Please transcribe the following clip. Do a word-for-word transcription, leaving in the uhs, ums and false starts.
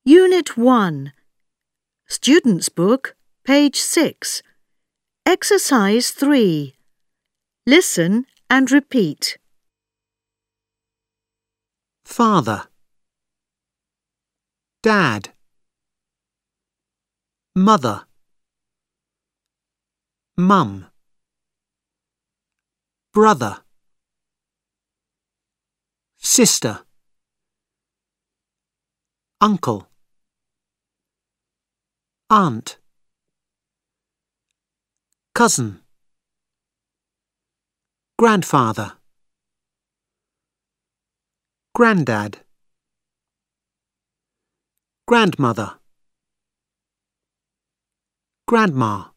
Unit one. Student's Book, page six. Exercise three. Listen and repeat. Father, Dad, Mother, Mum, Brother, Sister, Uncle, Aunt, Cousin, Grandfather, Granddad, Grandmother, Grandma.